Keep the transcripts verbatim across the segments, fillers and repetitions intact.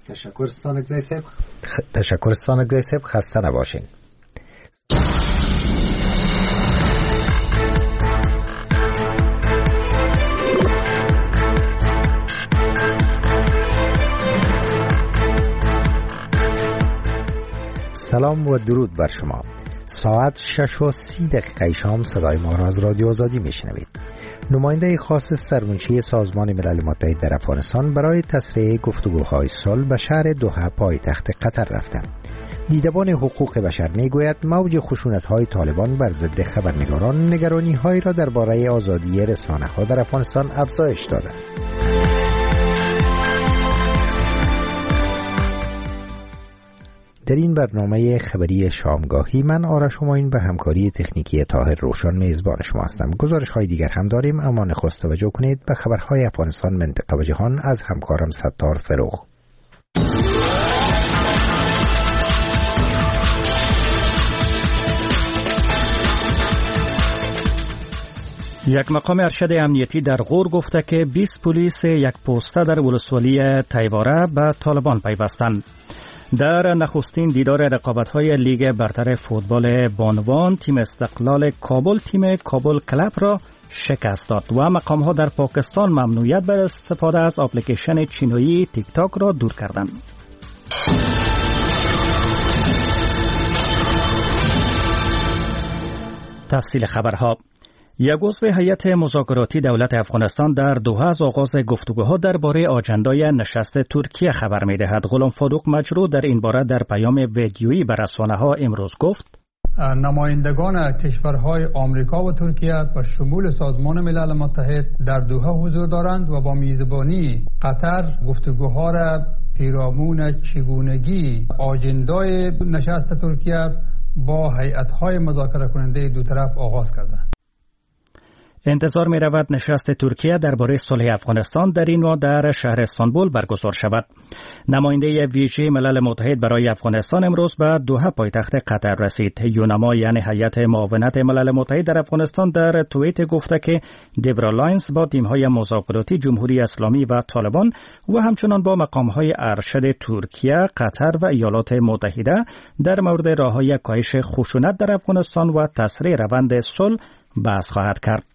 تشکر ستانگزی صاحب. تشکر ستانگزی صاحب. خسته نباشین. سلام و درود بر شما. ساعت شش و سی دقیقه شام صدای ما را از رادیو آزادی میشنوید. نماینده خاص سرمنشی سازمان ملل متحد در افغانستان برای تسریع گفتگوهای صلح به شهر دوحه پایتخت قطر رفتند. دیدبان حقوق بشر میگوید موج خشونت‌های طالبان بر ضد خبرنگاران نگرانی‌هایی را درباره آزادی رسانه‌ها در افغانستان افزایش داده. در این برنامه خبری شامگاهی من آرش همایون به همکاری تکنیکی طاهر روشن میزبان شما هستم. گزارش‌های دیگر هم داریم، اما نخست توجه کنید به خبرهای افغانستان، منطقه و جهان از همکارم ستار فروغ. یک مقام ارشد امنیتی در غور گفته که بیست پلیس یک پوسته در ولسوالی تیواره به طالبان پیوستند. در نخستین دیدار رقابت‌های لیگ برتر فوتبال بانوان، تیم استقلال کابل تیم کابل کلاب را شکست داد و مقام‌ها در پاکستان ممنوعیت بر استفاده از اپلیکیشن چینی تیک تاک را دور کردند. تفصیل خبرها. یک عضو هیئت مذاکراتی دولت افغانستان در دوحه از آغاز گفتگوها درباره آجندای نشست ترکیه خبر می‌دهد. غلام فاروق مجروح در این باره در پیام ویدیویی به رسانه‌ها امروز گفت: نمایندگان کشورهای آمریکا و ترکیه به شمول سازمان ملل متحد در دوحه حضور دارند و با میزبانی قطر گفتگوها را پیرامون چگونگی آجندای نشست ترکیه با هیئت‌های مذاکره کننده دو طرف آغاز کردند. انتظار می رود نشست ترکیه درباره صلح افغانستان در این ماه در شهر استانبول برگزار شود. نماینده ویژه ملل متحد برای افغانستان امروز به دوحه پایتخت قطر رسید. یونما یعنی هیئت معاونت ملل متحد در افغانستان در توییت گفته که دبرا لاینز با تیم‌های مذاکراتی جمهوری اسلامی و طالبان و همچنان با مقام‌های ارشد ترکیه، قطر و ایالات متحده در مورد راه‌های کاهش خشونت در افغانستان و تسریع روند صلح بحث خواهد کرد.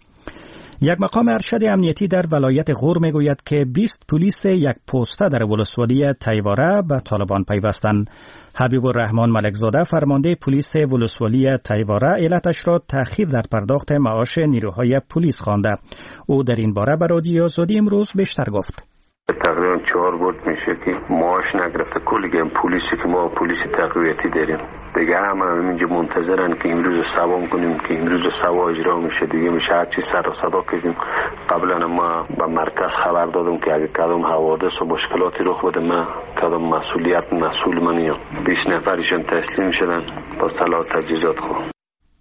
یک مقام ارشد امنیتی در ولایت غور میگوید که بیست پلیس یک پوسته در ولسوالی تیواره به طالبان پیوستند. حبیب الرحمن ملکزاده فرمانده پلیس ولسوالی تیواره علتش را تأخیر در پرداخت معاش نیروهای پلیس خوانده. او در این باره به رادیو آزادی امروز بیشتر گفت: تقریبا چهار بود میشه که معاش نگرفته. کلی گم پلیسی که ما پلیس تقویتی داریم دیگه همه اینجا منتظرن که امروز سوام کنیم که امروز سوا اجرا میشه. دیگه میشه هر چی سر و صدا کردیم. قبلا ما به مرکز خبر دادم که اگه کدام حوادث و مشکلاتی رخ بده ما کدام مسئولیت مسئول منیم. بیست نفرشون تسلیم شدن با سلاح تجهیزات خود.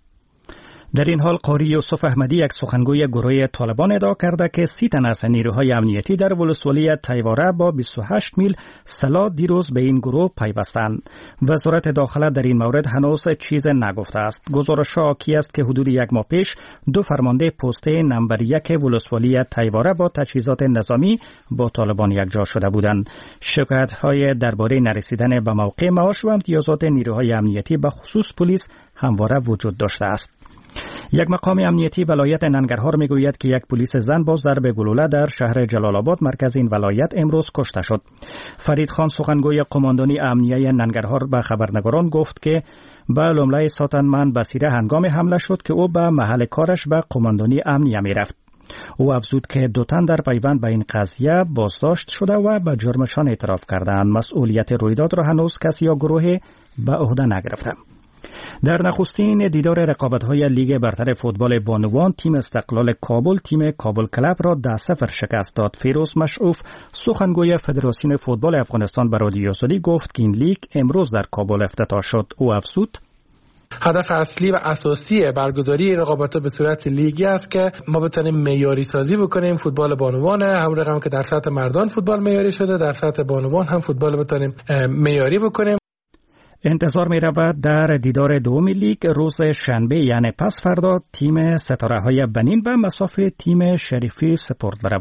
در این حال قاری یوسف احمدی یک سخنگوی گروه طالبان ادعا کرده که سی تن از نیروهای امنیتی در ولسوالی تیواره با بیست و هشت میل سلاح دیروز به این گروه پیوستند. وزارت داخله در این مورد هنوز چیز نگفته است. گزارش حاکی است که حدود یک ماه پیش دو فرمانده پسته نمبر یک ولسوالی تیواره با تجهیزات نظامی با طالبان یکجا شده بودند. شکایت‌های درباره نرسیدن به موقع معاش و امتیازات نیروهای امنیتی به خصوص پلیس همواره وجود داشته است. یک مقام امنیتی ولایت ننگرهار میگوید که یک پلیس زن با ضرب گلوله در شهر جلال آباد مرکز این ولایت امروز کشته شد. فرید خان سخنگوی قماندانی امنیه ننگرهار به خبرنگاران گفت که به لملای ساتنمن بصیره هنگام حمله شد که او به محل کارش به قماندانی امنیه میرفت. او افزود که دو تن در پیوند به این قضیه بازداشت شده و به جرمشان اعتراف کردند. مسئولیت رویداد را هنوز کسی یا گروه به عهده نگرفته. در نخستین دیدار رقابت‌های لیگ برتر فوتبال بانوان، تیم استقلال کابل تیم کابل کلاب را ده صفر شکست داد. فیروز مشعوف سخنگوی فدراسیون فوتبال افغانستان به رادیو آزادی گفت که این لیگ امروز در کابل افتتاح شد. او افزود: هدف اصلی و اساسی برگزاری رقابت‌ها به صورت لیگی است که ما بتونیم معیاری سازی بکنیم فوتبال بانوان، هم رقم که در سطح مردان فوتبال معیاری شده، در سطح بانوان هم فوتبال بتونیم معیاری بکنیم. انتظار می رود در دیدار دوم لیگ روز شنبه یعنی پس فردا تیم ستاره های بنین به مصاف تیم شریفی سپورت برود.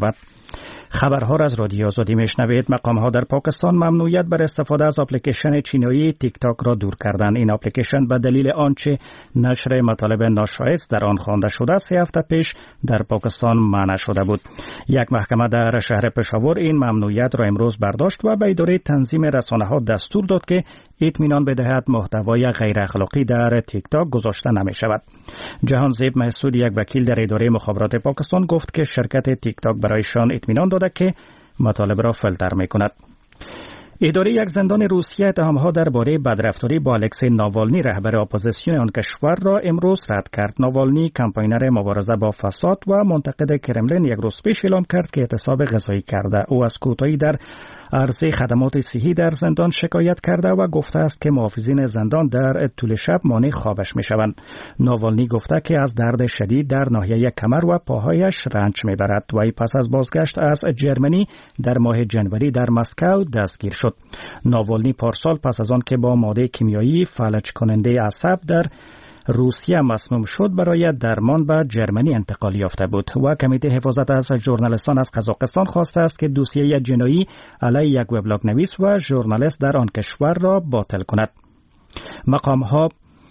خبرها را از رادیو آزادی میشنوید. مقام ها در پاکستان ممنوعیت بر استفاده از اپلیکیشن چینی تیک تاک را دور کردند. این اپلیکیشن به دلیل آنچه نشر مطالب ناشایست در آن خوانده شده سه هفته پیش در پاکستان منع شده بود. یک محکمه در شهر پشاور این ممنوعیت را امروز برداشت و به اداره تنظیم رسانه‌ها دستور داد که اطمینان بدهد محتوای غیر اخلاقی در تیک تاک گذاشته نمی شود. جهانزیب محسود، یک وکیل در اداره مخابرات پاکستان، گفت که شرکت تیک تاک برایشان اطمینان داده که مطالب را فیلتر می کند. اداره یک زندان روسیه اتهام‌ها درباره بدرفتاری با الکسی ناوالنی رهبر اپوزیسیون آن کشور را امروز رد کرد. ناوالنی کمپاینر مبارزه با فساد و منتقد کرملین یک روز پیش اعلام کرد که اعتصاب غذایی کرده. او از کوتاهی در عرضه خدمات صحی در زندان شکایت کرده و گفته است که محافظین زندان در طول شب مانع خوابش میشوند. ناوالنی گفته که از درد شدید در ناحیه کمر و پاهایش رنج میبرد و پس از بازگشت از جرمنی در ماه جنوری در مسکو دستگیر شد. ناوالنی پارسال پس از آن که با ماده کیمیایی فلج کننده عصب در روسیه مسموم شد برای درمان به جرمنی انتقال یافته بود و کمیته حفاظت از ژورنالیستان از قزاقستان خواسته است که دوسیه جنایی علیه یک وبلاگ نویس و ژورنالیست در آن کشور را باطل کند. مقام ها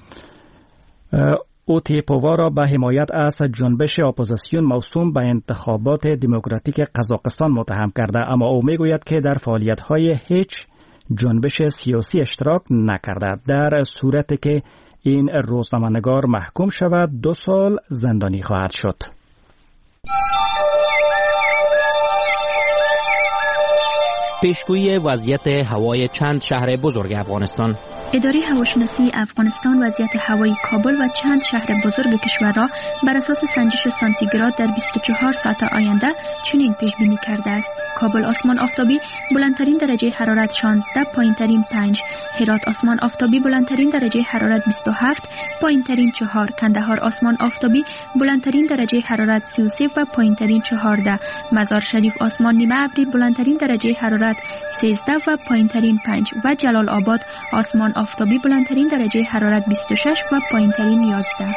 اوتیپووا را به حمایت از جنبش اپوزیسیون موسوم به انتخابات دموکراتیک قزاقستان متهم کرده، اما او میگوید که در فعالیت‌های هیچ جنبش سیاسی اشتراک نکرده. در صورتی که این روزنامه‌نگار محکوم شود دو سال زندانی خواهد شد. پیشگویی وضعیت هوای چند شهر بزرگ افغانستان. اداره هواشناسی افغانستان وضعیت هوایی کابل و چند شهر بزرگ کشور را بر اساس سنجش سانتیگراد در بیست و چهار ساعت آینده چنین پیش بینی کرده است: کابل آسمان آفتابی، بلندترین درجه حرارت شانزده، پایینترین پنج. هرات آسمان آفتابی، بلندترین درجه حرارت بیست و هفت، پایینترین چهار. کندهار آسمان آفتابی، بلندترین درجه حرارت سی و سه و پایینترین چهارده. مزار شریف آسمان نیمه ابری، بلندترین درجه حرارت سیزده و پایینترین پنج. و جلال آباد آسمان آفتابی، بلندترین درجه حرارت بیست و شش و پایینترین یازده.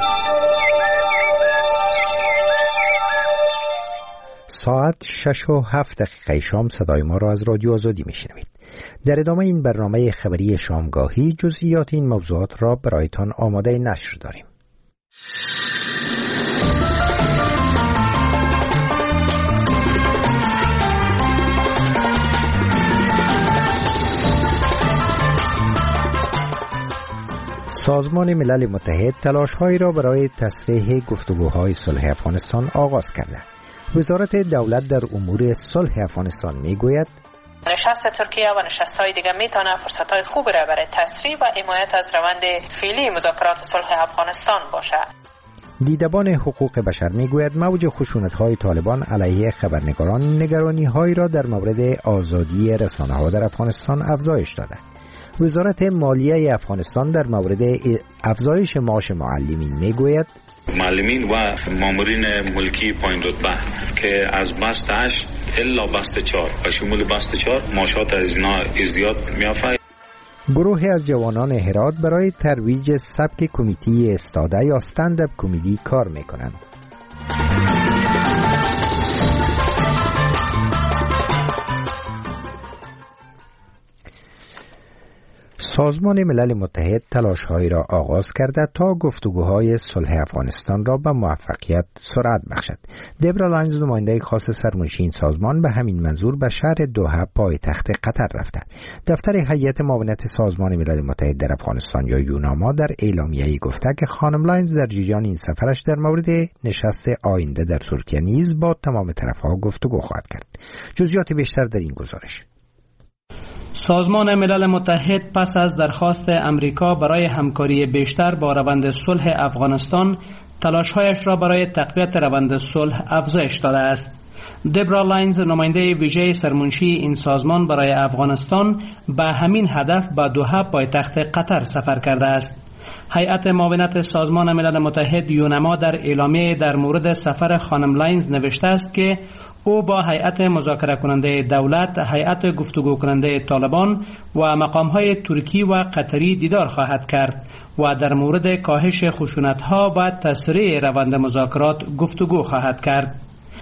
ساعت شش و هفت دقیقه شام صدای ما را از رادیو آزادی میشنوید. در ادامه این برنامه خبری شامگاهی جزئیات این موضوعات را برایتان آماده نشر داریم. سازمان ملل متحد تلاش‌هایی را برای تسریع گفتگوهای صلح افغانستان آغاز کرده. وزارت دولت در امور صلح افغانستان میگوید نشست ترکیه و نشست‌های دیگر میتونه فرصت‌های خوبی را برای تسریع و حمایت از روند فعلی مذاکرات صلح افغانستان باشد. دیدبان حقوق بشر میگوید موج خشونت‌های طالبان علیه خبرنگاران نگرانی‌هایی را در مورد آزادی رسانه‌ها در افغانستان افزایش داده. وزارت مالیه افغانستان در مورد افزایش معاش معلمین میگوید معلمین و مامورین ملکی پایین رتبه که از بست هشت الا بست چهار و شمول بست چهار معاشات از اینا ازدیاد میافته. گروهی از جوانان هرات برای ترویج سبک کمدی استاده یا استنداپ کمدی کار میکنند. سازمان ملل متحد تلاش‌هایی را آغاز کرده تا گفتگوهای صلح افغانستان را به موفقیت سرعت بخشد. دبرا لاینز، نماینده خاص سرمنشی این سازمان، به همین منظور به شهر دوحه پایتخت قطر رفته. دفتر هیئت معاونت سازمان ملل متحد در افغانستان یا یوناما در اعلامیه‌ای گفته که خانم لاینز در جریان این سفرش در مورد نشست آینده در ترکیه نیز با تمام طرف‌ها گفتگو خواهد کرد. جزئیات بیشتر در این گزارش. سازمان ملل متحد پس از درخواست امریکا برای همکاری بیشتر با روند صلح افغانستان تلاش‌هایش را برای تقویت روند صلح افزایش داده است. دبرا لاینز، نماینده ویژه سرمنشی این سازمان برای افغانستان، به همین هدف به دوحه پایتخت قطر سفر کرده است. هیئت معاونت سازمان ملل متحد یونما در اعلامیه در مورد سفر خانم لاینز نوشته است که او با هیئت مذاکره کننده دولت، هیئت گفتگو کننده طالبان و مقام‌های ترکی و قطری دیدار خواهد کرد و در مورد کاهش خشونت‌ها و تسریع روند مذاکرات گفتگو خواهد کرد.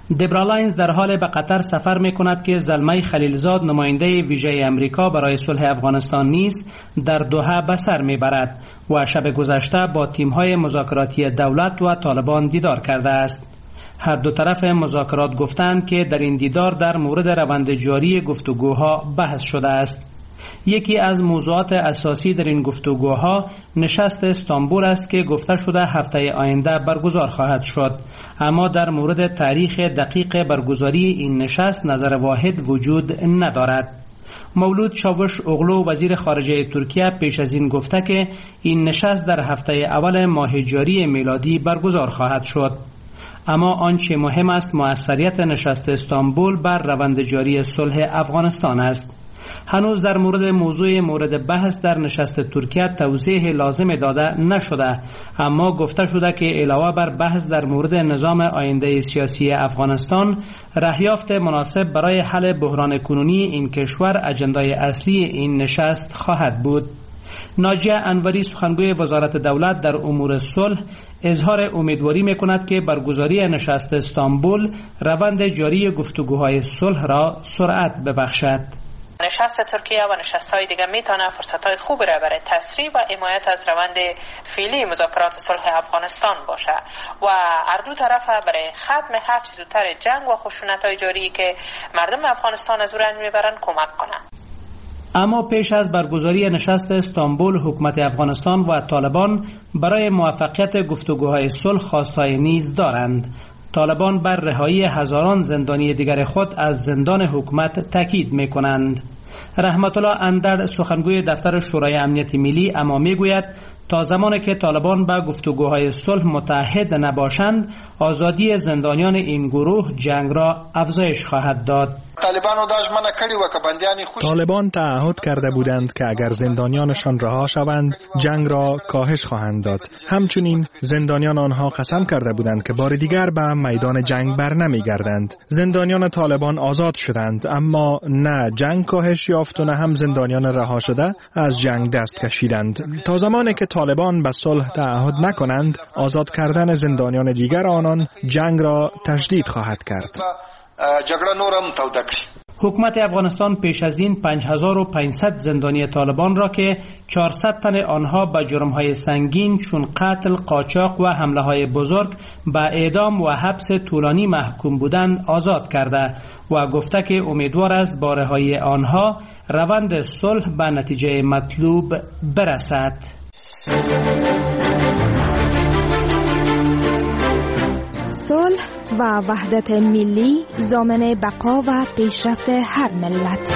دبرالاینز در حال به قطر سفر می کند که زلمه خلیلزاد نماینده ویژه امریکا برای صلح افغانستان نیز در دوحه به سر می برد و شب گذشته با تیم‌های مذاکراتی دولت و طالبان دیدار کرده است. هر دو طرف مذاکرات گفتند که در این دیدار در مورد روند جاری گفتگوها بحث شده است. یکی از موضوعات اساسی در این گفتگوها نشست استانبول است که گفته شده هفته آینده برگزار خواهد شد، اما در مورد تاریخ دقیق برگزاری این نشست نظر واحد وجود ندارد. مولود چاوش اوغلو وزیر خارجه ترکیه پیش از این گفته که این نشست در هفته اول ماه جاری میلادی برگزار خواهد شد. اما آنچه مهم است موثریت نشست استانبول بر روند جاری صلح افغانستان است. هنوز در مورد موضوع مورد بحث در نشست ترکیه توضیح لازم داده نشده، اما گفته شده که علاوه بر بحث در مورد نظام آینده سیاسی افغانستان، رهیافت مناسب برای حل بحران کنونی این کشور اجندای اصلی این نشست خواهد بود. ناجیه انوری سخنگوی وزارت دولت در امور صلح اظهار امیدواری می‌کند که برگزاری نشست استانبول روند جاری گفتگوهای صلح را سرعت ببخشد. نشست ترکیه و نشست‌های دیگر میتونه فرصت‌های خوبی را برای تسریع و حمایت از روند فعلی مذاکرات صلح افغانستان باشه و هر دو طرف برای ختم هر چه زودتر جنگ و خشونت‌های جاری که مردم افغانستان از او رنج میبرن کمک کنند. اما پیش از برگزاری نشست استانبول، حکومت افغانستان و طالبان برای موفقیت گفتگوهای صلح خواستهای نیز دارند. طالبان بر رهایی هزاران زندانی دیگر خود از زندان حکومت تاکید می‌کنند. رحمت الله اندر سخنگوی دفتر شورای امنیت ملی اما میگوید تا زمانی که طالبان به گفتگوهای صلح متحد نباشند، آزادی زندانیان این گروه جنگ را افزایش خواهد داد. طالبان تعهد کرده بودند که اگر زندانیانشان رها شوند جنگ را کاهش خواهند داد. همچنین زندانیان آنها قسم کرده بودند که بار دیگر به میدان جنگ بر نمیگردند. زندانیان طالبان آزاد شدند، اما نه جنگ کاهش یافت و نه هم زندانیان رها شده از جنگ دست کشیدند. تا زمانی که طالبان به صلح تعهد نکنند، آزاد کردن زندانیان دیگر آنان جنگ را تشدید خواهد کرد. حکومت افغانستان پیش از این پنج هزار و پانصد زندانی طالبان را که چهارصد تن آنها به جرم‌های سنگین چون قتل، قاچاق و حمله‌های بزرگ به اعدام و حبس طولانی محکوم بودند آزاد کرده و گفته که امیدوار است با رهایی آنها روند صلح به نتیجه مطلوب برسد. صلح و وحدت ملی ضامن بقا و پیشرفت هر ملت.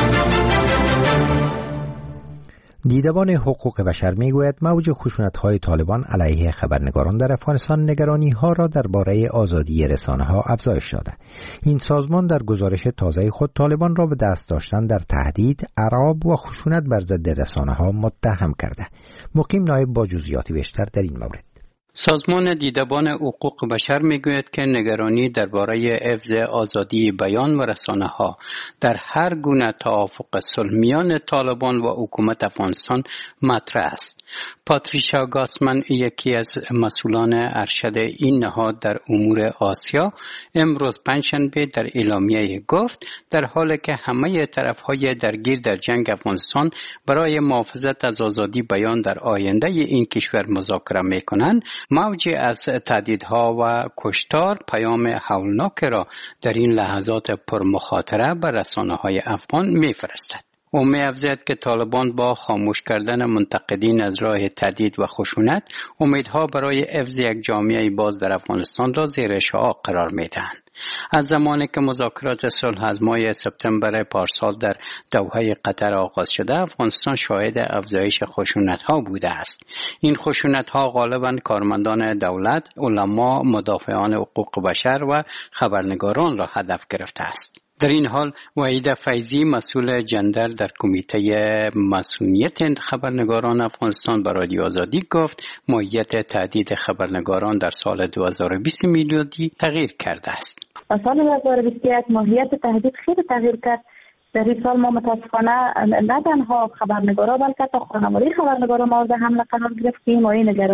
دیدبان حقوق بشر میگوید موج خشونت‌های طالبان علیه خبرنگاران در افغانستان نگرانی‌ها را درباره آزادی رسانه‌ها افزایش داده. این سازمان در گزارش تازه خود طالبان را به دست داشتن در تهدید، اعراب و خشونت بر ضد رسانه‌ها متهم کرده. مقیم نایب با جزئیات بیشتر در این مورد. سازمان دیدبان حقوق بشر میگوید که نگرانی درباره حفظ آزادی بیان و رسانه‌ها در هر گونه توافق صلح میان طالبان و حکومت افغانستان مطرح است. پاتریشا گاسمن، یکی از مسئولان ارشد این نهاد در امور آسیا، امروز پنجشنبه در اعلامیه گفت در حالی که همه طرف‌های درگیر در جنگ افغانستان برای محافظت از آزادی بیان در آینده این کشور مذاکره می‌کنند، موجی از تهدیدها و کشتار پیام هولناک را در این لحظات پرمخاطره بر رسانه‌های افغان می‌فرستد. او می‌افزاید که طالبان با خاموش کردن منتقدین از راه تهدید و خشونت، امیدها برای حفظ یک جامعه باز در افغانستان را زیر شعاع قرار می‌دهند. از زمانی که مذاکرات صلح از ماه سپتامبر پارسال در دوحه قطر آغاز شده، افغانستان شاهد افزایش خشونت‌ها بوده است. این خشونت‌ها غالباً کارمندان دولت، علما، مدافعان حقوق بشر و خبرنگاران را هدف گرفته است. در این حال وحید فیضی، مسئول جندر در کمیته مسئولیت خبرنگاران افغانستان، به رادیو آزادی گفت ماهیت تهدید خبرنگاران در سال دو هزار و بیست میلادی تغییر کرده است. سال دو هزار و بیست و یک ماهیت تهدید خیلی تغییر کرد. در این سال ما متاسفانه نه تنها خبرنگاران بلکه تا خانواده خبرنگاران مورد حمله قرار گرفتیم و این نگرانی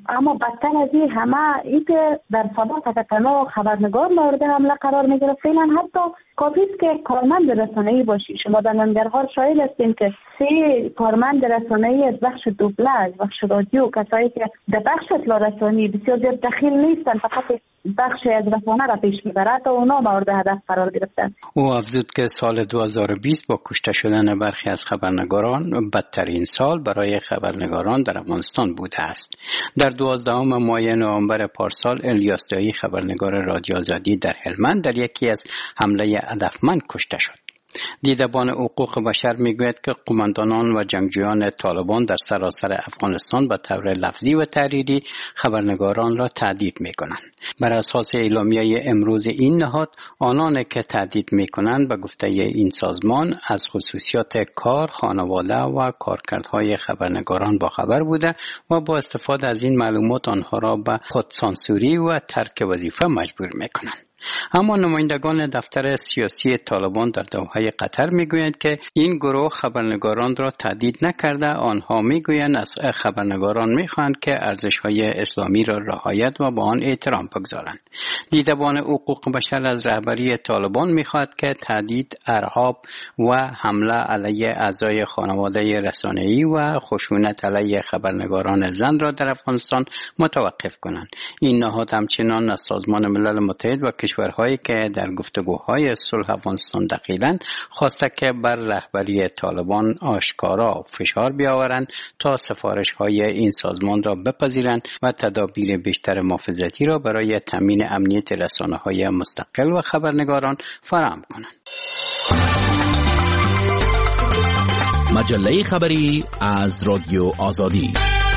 اما بدتر از این همه ای که در سابق تنها خبرنگار مورد حمله قرار میگیره. فعلا حتی کافی است که کارمند رسانه‌ای باشی. شما در ننگرهار شاهد هستین که سه کارمند رسانه‌ای از بخش دوبلاژ، بخش رادیو، کسایی که در بخش اطلاع رسانی بسیار زیاد دخیل نیستن، فقط بخش از رسانه را پیش میبرد تا اونا مورد هدف قرار گرفتن. او افزود که سال دو هزار و بیست با کشته شدن برخی از خبرنگاران بدترین سال برای خبرنگاران در افغانستان بوده است. در دوازدهم ماه نوامبر پارسال الیاس دایی خبرنگار رادیو آزادی در هلمند در یکی از حمله هدفمند کشته شد. دیدبان حقوق بشر میگوید که قماندانان و جنگجویان طالبان در سراسر افغانستان به طور لفظی و تحریری خبرنگاران را تهدید میکنند. بر اساس اعلامیه امروز این نهاد، آنان که تهدید میکنند به گفته این سازمان از خصوصیات کار، خانواده و کارکردهای خبرنگاران باخبر بوده و با استفاده از این معلومات آنها را به خودسانسوری و ترک وظیفه مجبور میکنند. اما نمایندگان دفتر سیاسی طالبان در دوحه قطر میگویند که این گروه خبرنگاران را تهدید نکرده. آنها میگویند از خبرنگاران میخواهند که ارزش‌های اسلامی را رعایت و با آن احترام بگذارند. دیدبان حقوق بشر از رهبری طالبان میخواهد که تهدید، ارهاب و حمله علیه اعضای خانواده رسانه‌ای و خشونت علیه خبرنگاران زن را در افغانستان متوقف کنند. این نهاد همچنان از سازمان ملل متحد و کشورهایی که در گفتگوهای صلح افغانستان دخیلند خواسته که بر رهبری طالبان آشکارا فشار بیاورند تا سفارش‌های این سازمان را بپذیرند و تدابیر بیشتر محافظتی را برای تامین امنیت رسانه‌های مستقل و خبرنگاران فراهم کنند. مجله خبری از رادیو آزادی.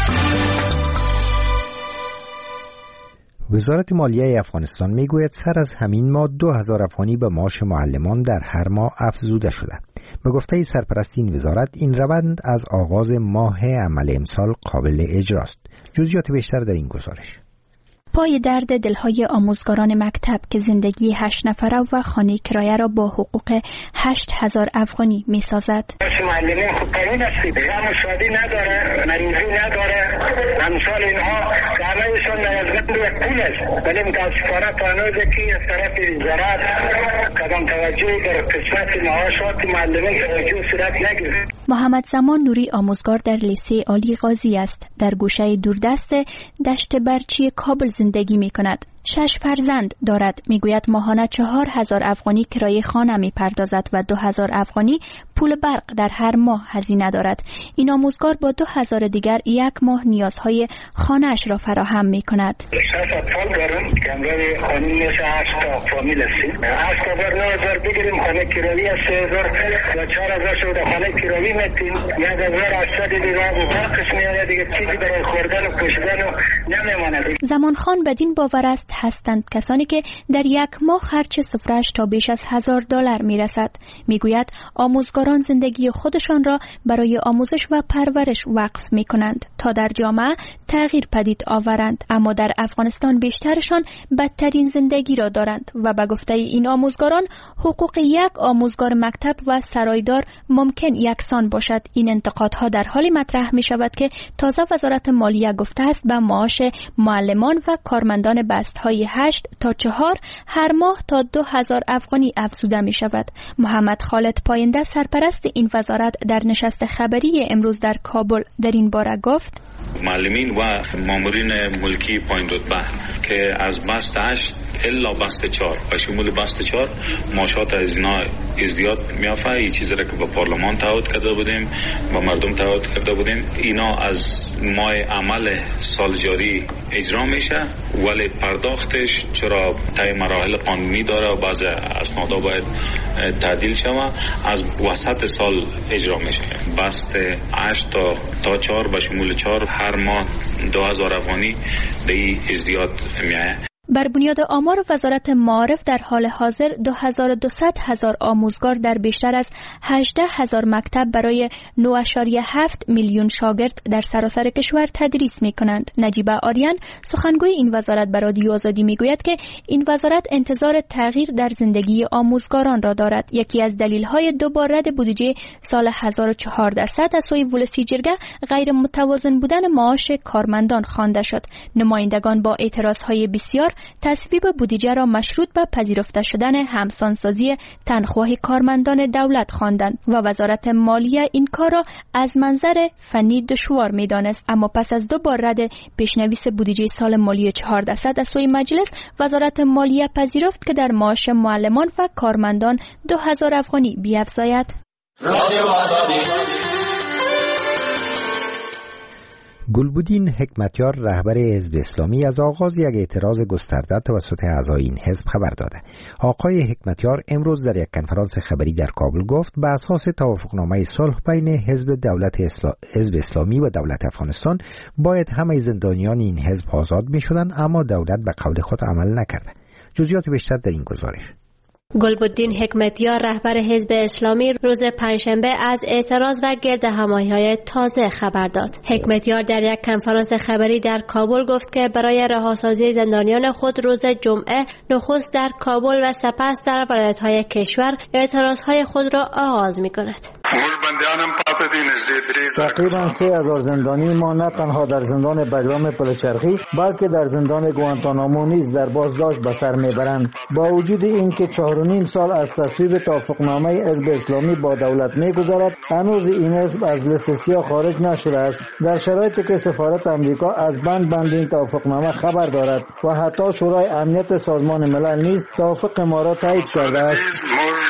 وزارت مالیه افغانستان میگوید سر از همین ماه دو هزار افغانی به معاش معلمان در هر ماه افزوده شده. به گفته سرپرست این وزارت این روند از آغاز ماه عمل امسال قابل اجراست. جزئیات بیشتر در این گزارش. پای درد دلهای آموزگاران مکتب که زندگی هشت نفره و خانه کرایه را با حقوق هشت هزار افغانی می سازد. معلمین خود قانون هستی، غم شادی نداره، مریضی نداره، امثال اینها همه‌شان نیازمند یک پول است، ولی متاسفانه تا هنوز که از طرف وزارت کدام توجهی در قسمت معاشات معلمین توجه صورت نگرفت. محمد زمان نوری آموزگار در لیسه عالی غازی است. در گوشه دوردست دشت برچی کابل زندگی می کند. شش فرزند دارد. میگوید ماهانه چهار هزار افغانی کرایه خانه می پردازد و دو هزار افغانی پول برق در هر ماه هزینه دارد. این آموزگار با دو هزار دیگر یک ماه نیازهای خانه‌اش را فراهم می کند. شش اطفال دارم که امروز خانه میشه هشت تا فامیل هستیم. هشت تا بر نه هزار بگیریم خانه کرایه سه هزار و چهار هزار شده خانه کرایه میتیم. یک هزار هشتصد دیگر و برقش میاره دیگه چیزی برای خوردن و پوشیدن و نمیماند. زمان خان بدین باور است هستند کسانی که در یک ماه خرج سفره‌اش تا بیش از هزار دلار میرسد. میگوید آموزگاران زندگی خودشان را برای آموزش و پرورش وقف میکنند تا در جامعه تغییر پدید آورند، اما در افغانستان بیشترشان بدترین زندگی را دارند و به گفته این آموزگاران حقوق یک آموزگار مکتب و سرایدار ممکن یکسان باشد. این انتقادها در حالی مطرح می شود که تازه وزارت مالیه گفته است به معاش معلمان و کارمندان بستهای هشت تا چهار هر ماه تا دو هزار افغانی افزوده می شود. محمد خالد پاینده سرپرست این وزارت در نشست خبری امروز در کابل در این باره گفت: معلمین و مامورین ملکی پایین رتبه که از بست هشت الا بست چهار و شمول بست چهار معاشات از اینا ازدیاد میافه. این چیزی را که با پارلمان تعهد کرده بودیم با مردم تعهد کرده بودیم اینا از ماه عمل سال جاری اجرا میشه، ولی پرداختش چرا طی مراحل قانونی داره و بعض اسنادا باید تعدیل شوه از وسط سال اجرا میشه. بست هشت تا تا چهار و شمول چهار هر ماه دو هزار افغانی به این ازدیاد میایه. بر بنیاد آمار وزارت معارف در حال حاضر دو هزار و دویست هزار آموزگار در بیشتر از هجده هزار مکتب برای نه ممیز هفت میلیون شاگرد در سراسر کشور تدریس می کنند. نجیبه آریان سخنگوی این وزارت بر رادیو آزادی می گوید که این وزارت انتظار تغییر در زندگی آموزگاران را دارد. یکی از دلیل‌های دوباره رد بودجه سال هزار و چهارصد از سوی ولسی جرگه غیر متوازن بودن معاش کارمندان خوانده شد. نمایندگان با اعتراض‌های بسیار تصویب بودجه را مشروط به پذیرفته شدن همسانسازی تنخواه کارمندان دولت خواندند و وزارت مالیه این کار را از منظر فنی دشوار می‌دانست. اما پس از دو بار رد پیشنویس بودجه سال مالی چهارصد از سوی مجلس، وزارت مالیه پذیرفت که در معاش معلمان و کارمندان دو هزار افغانی بیفزاید. گلبدین حکمتیار رهبر حزب اسلامی از آغاز یک اعتراض گسترده توسط اعضای این حزب خبر داده. آقای حکمتیار امروز در یک کنفرانس خبری در کابل گفت به اساس توافقنامه صلح بین حزب دولت اسلا... حزب اسلامی و دولت افغانستان باید همه زندانیان این حزب آزاد می‌شدند، اما دولت به قول خود عمل نکرده. جزئیات بیشتر در این گزارش. گلبدین حکمتیار رهبر حزب اسلامی روز پنجشنبه از اعتراض و گرد همایی‌های تازه خبر داد. حکمتیار در یک کنفرانس خبری در کابل گفت که برای رهاسازی زندانیان خود روز جمعه نخست در کابل و سپس در ولایت‌های کشور اعتراض‌های خود را آغاز می‌کند. تقریباً سه هزار زندانی ما نه تنها در زندان بجرام پلچرخی بلکه در زندان گوانتانامو نیز در بازداشت به سر میبرند. با وجود اینکه چهار و نیم سال از تصویب توافقنامه حزب اسلامی با دولت میگذرد، هنوز این حزب از لیست سیاه خارج نشده است. در شرایطی که سفارت امریکا از بند بند این توافقنامه خبر دارد و حتی شورای امنیت سازمان ملل نیز توافق ما را تایید کرده است.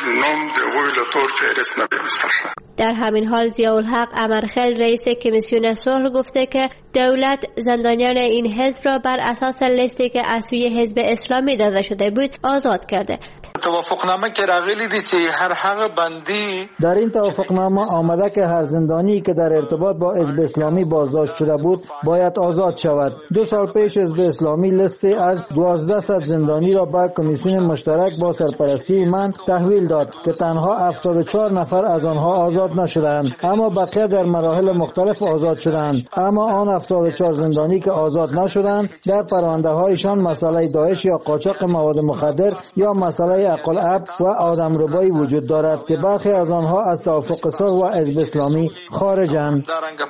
در همین حال ضیاءالحق امرخیل رئیس کمیسیون صلح گفته که دولت زندانیان این حزب را بر اساس لیستی که از سوی حزب اسلامی داده شده بود آزاد کرده. توافقنامه که راغلی دی چې هر هغه بندی در این توافقنامه آمده که هر زندانی که در ارتباط با حزب اسلامی بازداشت شده بود باید آزاد شود. دو سال پیش حزب اسلامی لیستی از دوازده صد زندانی را به کمیسیون مشترک با سرپرستی من تحویل داد که تنها هفتاد و چهار نفر از آنها آزاد نشدند، اما بقیه در مراحل مختلف آزاد شدند. اما آن هفتاد و چهار زندانی که آزاد نشدند در پرونده هایشان مسئله داعش یا قاچاق مواد مخدر یا مسئله عقل اب و آدمربایی وجود دارد که برخی از آنها از توافق صلح و حزب اسلامی خارجند.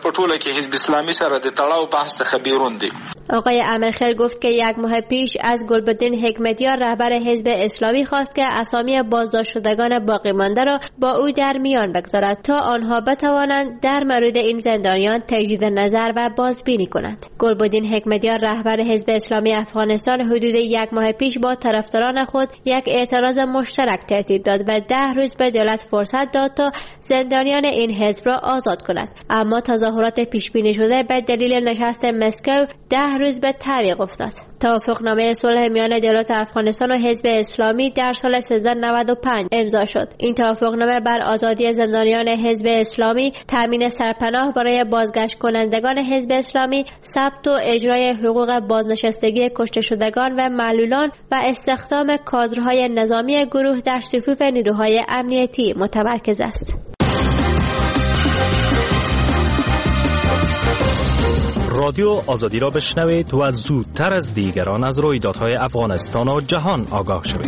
آقای امرخیل گفت که یک ماه پیش از گلبدین حکمتیار رهبر حزب اسلامی خواست که اسامی بازداشت شدگان باقی مانده را با او در میان بگذارد تا آنها بتوانند در مورد این زندانیان تجدید نظر و بازبینی کنند. گلبدین حکمتیار رهبر حزب اسلامی افغانستان حدود یک ماه پیش با طرفداران خود یک اعتراض مشترک ترتیب داد و ده روز به دولت فرصت داد تا زندانیان این حزب را آزاد کند، اما تظاهرات پیش بینی شده به دلیل نشست مسکو ده روز به تعویق افتاد. توافقنامه صلح میان دولت افغانستان و حزب اسلامی در سال سیزده نود و پنج امضا شد. این توافقنامه بر آزادی زندانیان حزب اسلامی، تامین سرپناه برای بازگشت کنندگان حزب اسلامی، ثبت و اجرای حقوق بازنشستگی کشته شدگان و معلولان و استخدام کادرهای نظامی گروه در صفوف نیروهای امنیتی متمرکز است. رادیو آزادی را بشنوید و زودتر از دیگران از رویدادهای افغانستان و جهان آگاه شوید.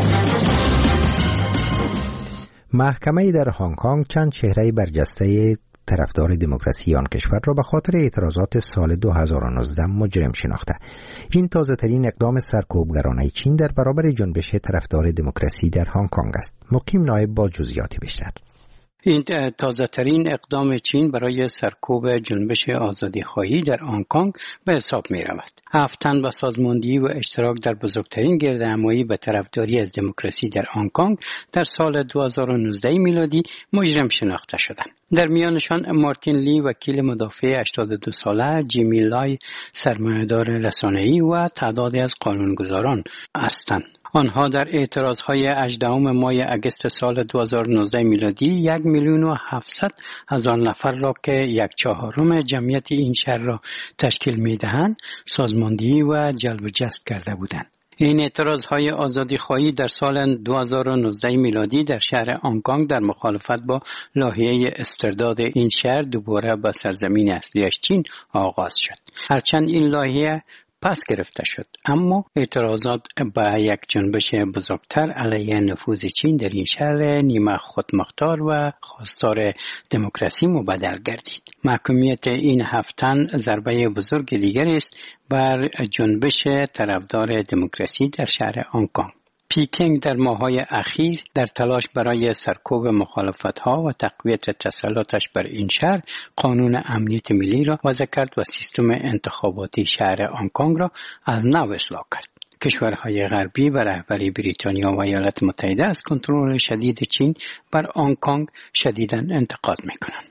محکمه در هنگ کنگ چند چهره برجسته طرفدار دموکراسی آن کشور را به خاطر اعتراضات سال دو هزار و نوزده مجرم شناخته. این تازه ترین اقدام سرکوبگرانه چین در برابر جنبش طرفدار دموکراسی در هنگ کنگ است. مقیم نایب با جزئیات بیشتر. این تازه ترین اقدام چین برای سرکوب جنبش آزادی خواهی در هنگ کنگ به حساب می رود. هفت تن با سازماندهی و اشتراک در بزرگترین گردهمایی به طرفداری از دموکراسی در هنگ کنگ در سال دو هزار و نوزده میلادی مجرم شناخته شدند. در میانشان مارتین لی وکیل مدافع هشتاد و دو ساله، جیمی لای سرمایه‌دار رسانه‌ای و تعدادی از قانونگذاران هستند. آنها در اعتراضهای هجدهم ماه اگست سال دو هزار و نوزده میلادی یک میلیون و هفتصد هزار نفر را که یک چهارم جمعیت این شهر را تشکیل می‌دهند سازماندهی و جلب و جذب کرده بودند. این اعتراضهای آزادی خواهی در سال دو هزار و نوزده میلادی در شهر هنگ در مخالفت با لایحه استرداد این شهر دوباره به سرزمین اصلیش چین آغاز شد. هرچند این لایحه پس گرفته شد، اما اعتراضات به یک جنبش بزرگتر علیه نفوذ چین در این شهر نیمه خودمختار و خواستار دموکراسی مبدل گردید. محکومیت این هفت تن ضربه بزرگ دیگر است بر جنبش طرفدار دموکراسی در شهر هنگ کنگ. پیکنگ در ماه‌های اخیر در تلاش برای سرکوب مخالفت‌ها و تقویت تسلطش بر این شهر قانون امنیت ملی را وضع کرد و سیستم انتخاباتی شهر هنگ کنگ را از نو اصلاح کرد. کشورهای غربی و رهبری بریتانیا و ایالات متحده از کنترل شدید چین بر هنگ کنگ شدیداً انتقاد می‌کنند.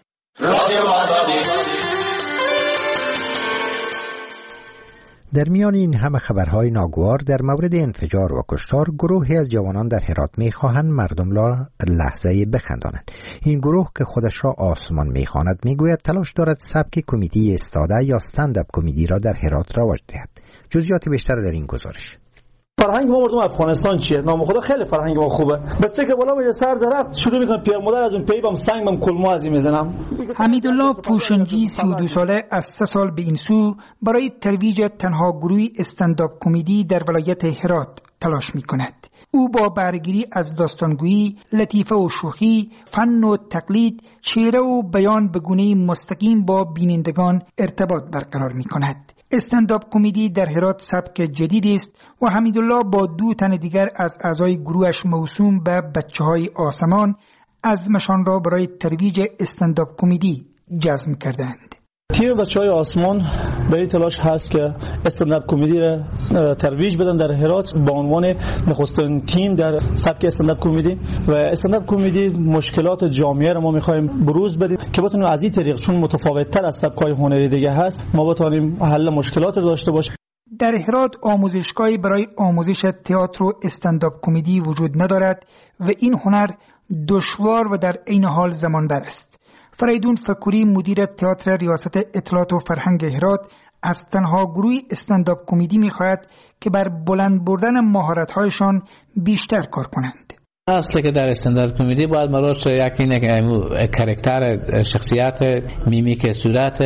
در میان این همه خبرهای ناگوار در مورد انفجار و کشتار، گروهی از جوانان در هرات می‌خواهند مردم را لحظه بخندانند. این گروه که خودش را آسمان می‌خواند میگوید تلاش دارد سبک کمدی استاده یا استنداپ کمدی را در هرات رواج دهد. جزئیات بیشتر در این گزارش. فرهنگ ما مردم افغانستان چیه؟ نام خدا خیلی فرهنگ ما خوبه. بچه که بالا به سر درخت شروع میکنه پیر مادر از اون پی بم سنگ بم کلمو ازی میزنم. حمیدالله پوشنجی سی و دو ساله از سه سال به این سو برای ترویج تنها گروه استنداپ کمدی در ولایت هرات تلاش میکند. او با برگیری از داستانگویی، لطیفه و شوخی، فن و تقلید، شعر و بیان به گونه مستقیم با بینندگان ارتباط برقرار میکند. استنداپ کمدی در هرات سبک جدید است و حمیدالله با دو تن دیگر از اعضای گروهش موسوم به بچه‌های آسمان عزمشان را برای ترویج استنداپ کمدی جزم کردند. تیم بچه‌های آسمان به این تلاش هست که استنداپ کمدی را ترویج بدن در هرات به عنوان نخستین تیم در سبک استنداپ کمدی و استنداپ کمدی مشکلات جامعه را ما می‌خوایم بروز بدیم که بتونیم از این طریق، چون متفاوت‌تر از سبک‌های هنری دیگه هست، ما بتونیم حل مشکلات را داشته باشیم. در هرات آموزشگاهی برای آموزش تئاتر و استنداپ کمدی وجود ندارد و این هنر دشوار و در عین حال زمانبر است. فریدون فکوری مدیر تئاتر ریاست اطلاعات و فرهنگ هرات از تنها گروه استنداپ کمدی می‌خواهد که بر بلند بردن مهارت‌هایشان بیشتر کار کنند. اصلی که در استنداپ کمدی باید مراش یکی اینه که کاراکتر شخصیت میمیک صورت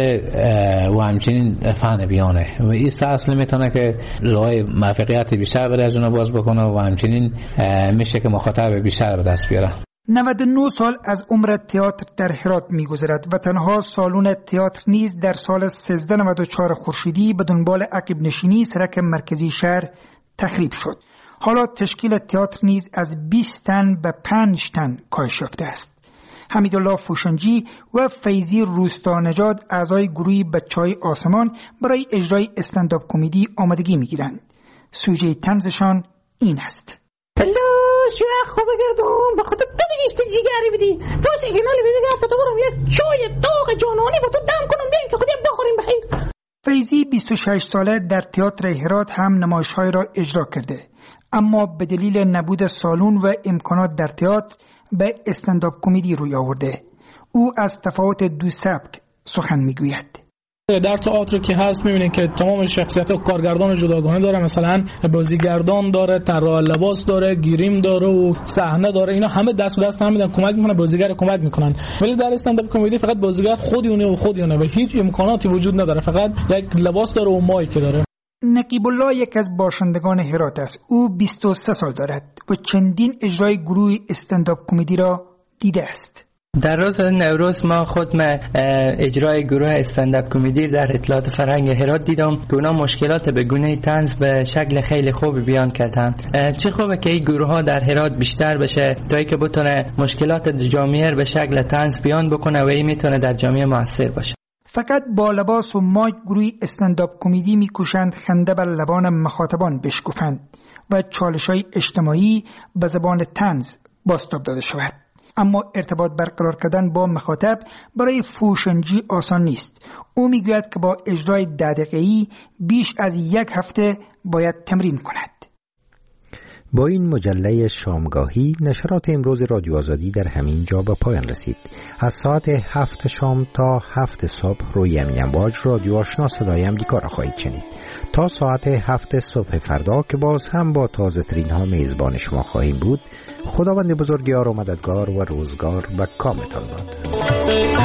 و همچنین فن بیانه و این اصل میتونه که راه موفقیت بیشتر برای از اونها باز بکنه و همچنین میشه که مخاطب بیشتر به دست بیاره. نود و نه سال از عمر تئاتر در هرات می‌گذرد و تنها سالن تئاتر نیز در سال سیزده نود و چهار خورشیدی به دنبال عقب نشینی سرک مرکزی شهر تخریب شد. حالا تشکیل تئاتر نیز از بیست تن به پنج تن کاهش یافته است. حمیدالله فوشنجی و فیضی روستانژاد اعضای گروه بچه‌های آسمان برای اجرای استنداپ کمدی آمادگی می‌گیرند. سوژه طنزشان این است: شو خوب گردم به خاطر تو دیگه است جیگری بدی باشه که نالی ببینم تو برم یک چای داغ جانانی با تو دم کنم بیایم که خودم بخوریم بخیر. فیضی بیست و شش ساله در تئاتر هرات هم نمایش‌های را اجرا کرده، اما به دلیل نبود سالن و امکانات در تئاتر به استنداپ کمدی روی آورده. او از تفاوت دو سبک سخن میگوید. در تئاتر که هست می‌بینید که تمام شخصیت‌ها کارگردان جداگانه داره، مثلا بازیگردان داره، طراح لباس داره، گریم داره و صحنه داره. اینا همه دست به دست هم میدن، کمک میکنن، بازیگر کمک میکنن. ولی در استنداپ کمدی فقط بازیگر خودیونه و خودیونه و هیچ امکاناتی وجود نداره، فقط یک لباس داره و مایک داره. نقیب الله یک از باشندگان هرات است. او بیست و سه سال دارد و چندین اجرای گروه استنداپ کمدی را دیده است. در روز نوروز ما خود ما اجرای گروه استنداپ کمدی در اطلاعات فرهنگ هرات دیدم که اونا مشکلات به گونه طنز به شکل خیلی خوبی بیان کردند. چه خوبه که این گروه ها در هرات بیشتر بشه تا اینکه بتونه مشکلات جامعه به شکل طنز بیان بکنه و این میتونه در جامعه موثر باشه. فقط با لباس و مایک گروه استنداپ کمدی میکوشند خنده بر لبان مخاطبان بشکفند و چالش‌های اجتماعی به زبان طنز بازتاب داده شود. اما ارتباط برقرار کردن با مخاطب برای فوشنجی آسان نیست. او میگوید که با اجرای ده دقیقه‌ای بیش از یک هفته باید تمرین کند. با این مجله شامگاهی نشرات امروز رادیو آزادی در همین جا به پایان رسید. از ساعت هفت شام تا هفت صبح روی امین امواج رادیو آشنا صدای امریکا را خواهید شنید. تا ساعت هفت صبح فردا که باز هم با تازه ترین ها میزبان شما خواهیم بود. خداوند بزرگوار و مددگار و روزگار و کامتان باد.